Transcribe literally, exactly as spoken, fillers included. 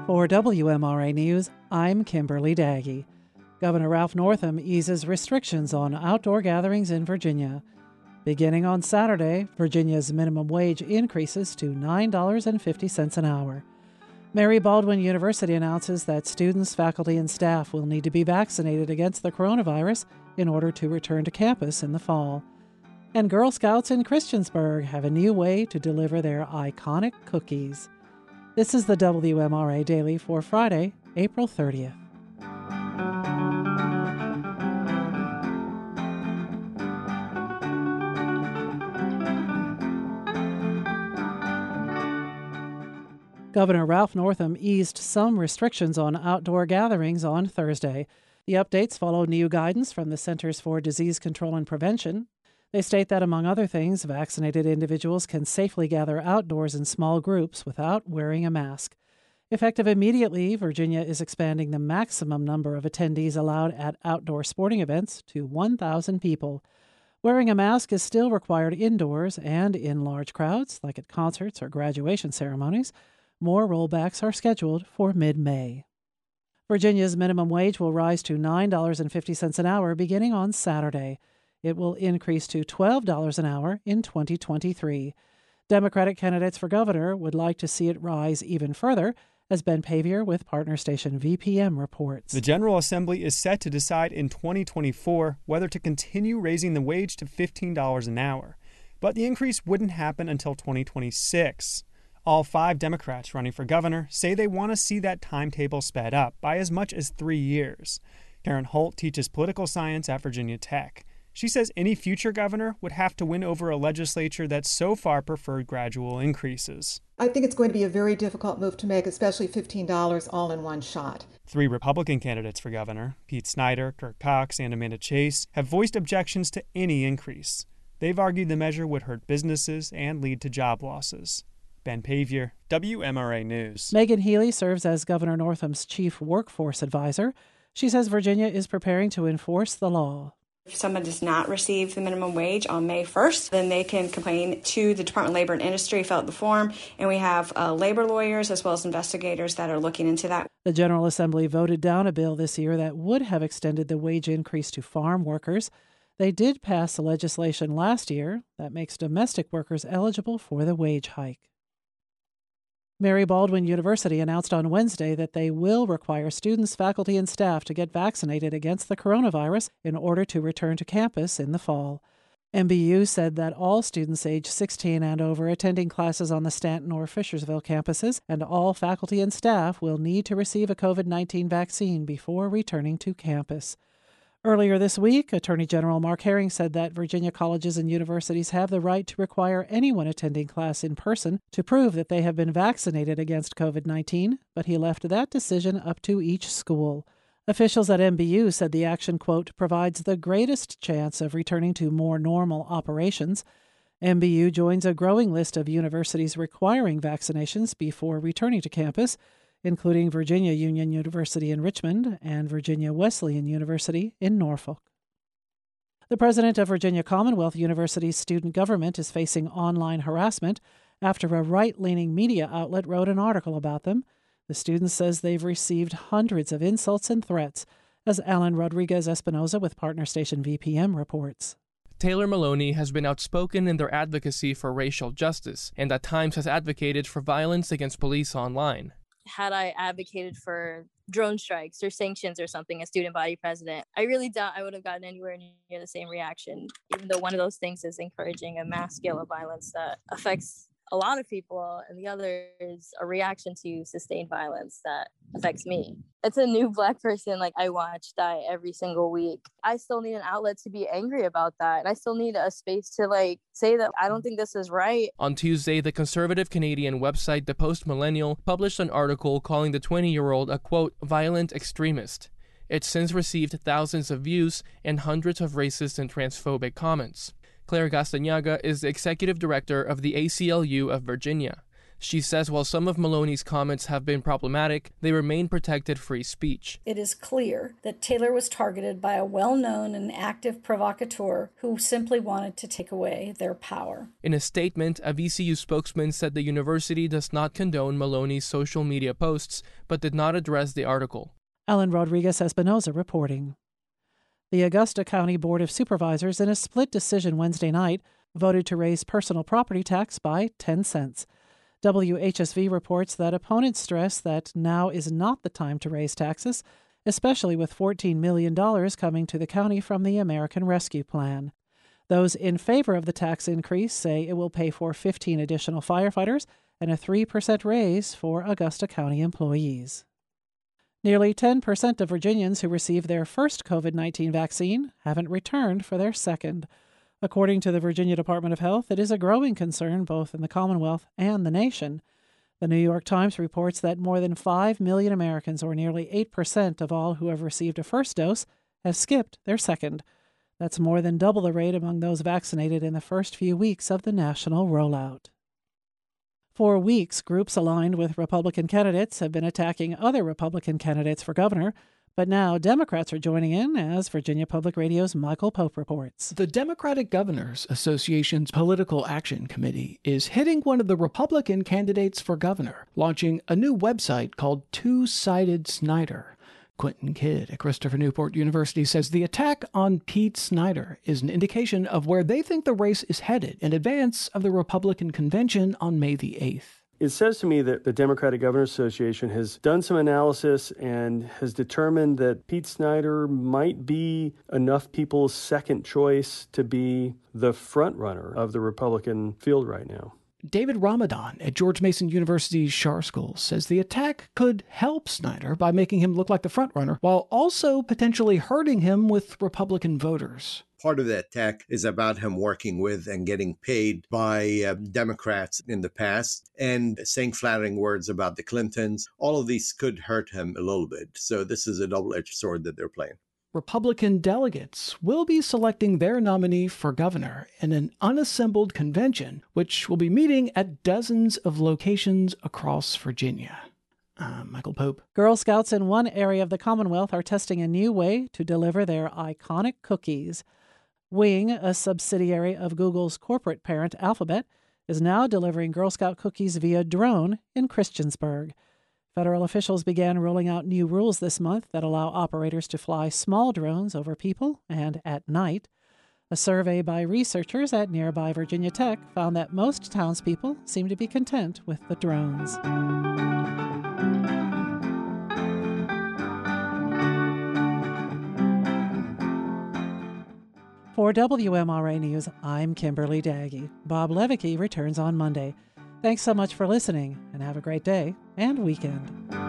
For W M R A News, I'm Kimberly Daggy. Governor Ralph Northam eases restrictions on outdoor gatherings in Virginia. Beginning on Saturday, Virginia's minimum wage increases to nine dollars and fifty cents an hour. Mary Baldwin University announces that students, faculty, and staff will need to be vaccinated against the coronavirus in order to return to campus in the fall. And Girl Scouts in Christiansburg have a new way to deliver their iconic cookies. This is the W M R A Daily for Friday, April thirtieth. Governor Ralph Northam eased some restrictions on outdoor gatherings on Thursday. The updates follow new guidance from the Centers for Disease Control and Prevention. They state that, among other things, vaccinated individuals can safely gather outdoors in small groups without wearing a mask. Effective immediately, Virginia is expanding the maximum number of attendees allowed at outdoor sporting events to one thousand people. Wearing a mask is still required indoors and in large crowds, like at concerts or graduation ceremonies. More rollbacks are scheduled for mid-May. Virginia's minimum wage will rise to nine dollars and fifty cents an hour beginning on Saturday. It will increase to twelve dollars an hour in twenty twenty-three. Democratic candidates for governor would like to see it rise even further, as Ben Pavier with partner station V P M reports. The General Assembly is set to decide in twenty twenty-four whether to continue raising the wage to fifteen dollars an hour. But the increase wouldn't happen until twenty twenty-six. All five Democrats running for governor say they want to see that timetable sped up by as much as three years. Karen Holt teaches political science at Virginia Tech. She says any future governor would have to win over a legislature that so far preferred gradual increases. I think it's going to be a very difficult move to make, especially fifteen dollars all in one shot. Three Republican candidates for governor, Pete Snyder, Kirk Cox, and Amanda Chase, have voiced objections to any increase. They've argued the measure would hurt businesses and lead to job losses. Ben Pavier, W M R A News. Megan Healy serves as Governor Northam's chief workforce advisor. She says Virginia is preparing to enforce the law. If someone does not receive the minimum wage on May first, then they can complain to the Department of Labor and Industry, fill out the form, and we have uh, labor lawyers as well as investigators that are looking into that. The General Assembly voted down a bill this year that would have extended the wage increase to farm workers. They did pass the legislation last year that makes domestic workers eligible for the wage hike. Mary Baldwin University announced on Wednesday that they will require students, faculty, and staff to get vaccinated against the coronavirus in order to return to campus in the fall. M B U said that all students age sixteen and over attending classes on the Stanton or Fishersville campuses and all faculty and staff will need to receive a COVID nineteen vaccine before returning to campus. Earlier this week, Attorney General Mark Herring said that Virginia colleges and universities have the right to require anyone attending class in person to prove that they have been vaccinated against COVID nineteen, but he left that decision up to each school. Officials at M B U said the action, quote, provides the greatest chance of returning to more normal operations. M B U joins a growing list of universities requiring vaccinations before returning to campus, including Virginia Union University in Richmond and Virginia Wesleyan University in Norfolk. The president of Virginia Commonwealth University's student government is facing online harassment after a right-leaning media outlet wrote an article about them. The student says they've received hundreds of insults and threats, as Alan Rodriguez Espinoza with partner station V P M reports. Taylor Maloney has been outspoken in their advocacy for racial justice and at times has advocated for violence against police online. Had I advocated for drone strikes or sanctions or something as student body president, I really doubt I would have gotten anywhere near the same reaction, even though one of those things is encouraging a mass scale of violence that affects a lot of people, and the other is a reaction to sustained violence that affects me. It's a new Black person like I watch die every single week. I still need an outlet to be angry about that, and I still need a space to like say that I don't think this is right. On Tuesday, the conservative Canadian website The Post Millennial published an article calling the twenty-year-old a, quote, violent extremist. It's since received thousands of views and hundreds of racist and transphobic comments. Claire Gastañaga is the executive director of the A C L U of Virginia. She says while some of Maloney's comments have been problematic, they remain protected free speech. It is clear that Taylor was targeted by a well-known and active provocateur who simply wanted to take away their power. In a statement, a V C U spokesman said the university does not condone Maloney's social media posts, but did not address the article. Ellen Rodriguez-Espinosa reporting. The Augusta County Board of Supervisors, in a split decision Wednesday night, voted to raise personal property tax by ten cents. W H S V reports that opponents stress that now is not the time to raise taxes, especially with fourteen million dollars coming to the county from the American Rescue Plan. Those in favor of the tax increase say it will pay for fifteen additional firefighters and a three percent raise for Augusta County employees. Nearly ten percent of Virginians who received their first COVID nineteen vaccine haven't returned for their second. According to the Virginia Department of Health, it is a growing concern both in the Commonwealth and the nation. The New York Times reports that more than five million Americans, or nearly eight percent of all who have received a first dose, have skipped their second. That's more than double the rate among those vaccinated in the first few weeks of the national rollout. For weeks, groups aligned with Republican candidates have been attacking other Republican candidates for governor, but now Democrats are joining in, as Virginia Public Radio's Michael Pope reports. The Democratic Governors Association's Political Action Committee is hitting one of the Republican candidates for governor, launching a new website called Two-Sided Snyder. Quentin Kidd at Christopher Newport University says the attack on Pete Snyder is an indication of where they think the race is headed in advance of the Republican convention on May the eighth. It says to me that the Democratic Governors Association has done some analysis and has determined that Pete Snyder might be enough people's second choice to be the front runner of the Republican field right now. David Ramadan at George Mason University's Schar School says the attack could help Snyder by making him look like the frontrunner, while also potentially hurting him with Republican voters. Part of that attack is about him working with and getting paid by uh, Democrats in the past and saying flattering words about the Clintons. All of these could hurt him a little bit. So this is a double-edged sword that they're playing. Republican delegates will be selecting their nominee for governor in an unassembled convention, which will be meeting at dozens of locations across Virginia. I'm Michael Pope. Girl Scouts in one area of the Commonwealth are testing a new way to deliver their iconic cookies. Wing, a subsidiary of Google's corporate parent Alphabet, is now delivering Girl Scout cookies via drone in Christiansburg. Federal officials began rolling out new rules this month that allow operators to fly small drones over people and at night. A survey by researchers at nearby Virginia Tech found that most townspeople seem to be content with the drones. For W M R A News, I'm Kimberly Daggy. Bob Levicki returns on Monday. Thanks so much for listening, and have a great day and weekend.